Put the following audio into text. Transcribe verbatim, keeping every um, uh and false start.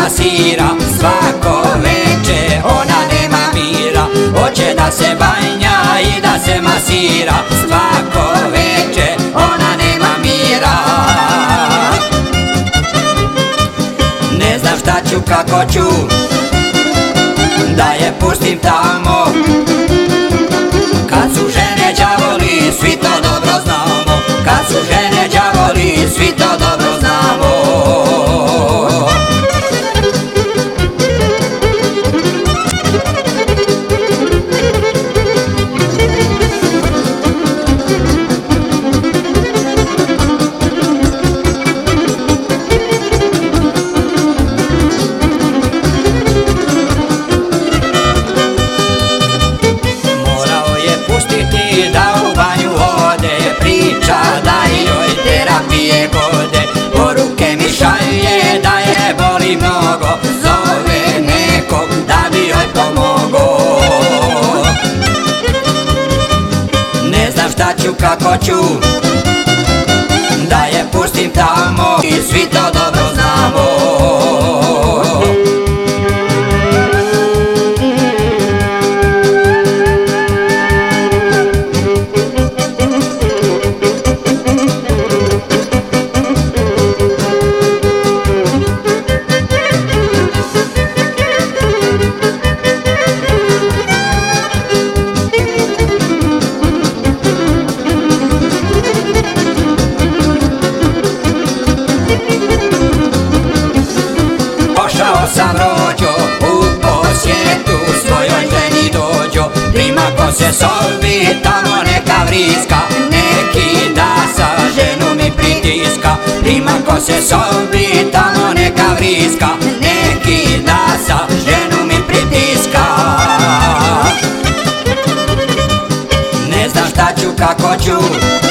masira, svako veče ona nema mira. Hoće da se banja i da se masira, svako veče ona nema mira. Ne znam šta ću, kako ću, da je pustim tamo. Kad su žene đavoli, svi to dobro znamo. Kad su žene đavoli, svi to dobro znamo. Da u banju ode, priča da joj terapije gode. Poruke mi šalje da je boli mnogo, zove nekog da bi joj pomogo. Ne znam šta ću, kako ću, da je pustim tamo i svi to dobro znamo. Sam rođo u posjetu svojoj ženi dođo. Primako se solvi, tamo neka vriska, neki da sa ženu mi pritiska. Primako se solvi, tamo neka vriska, neki da sa ženu mi pritiska. Ne znam šta ću, kako ću,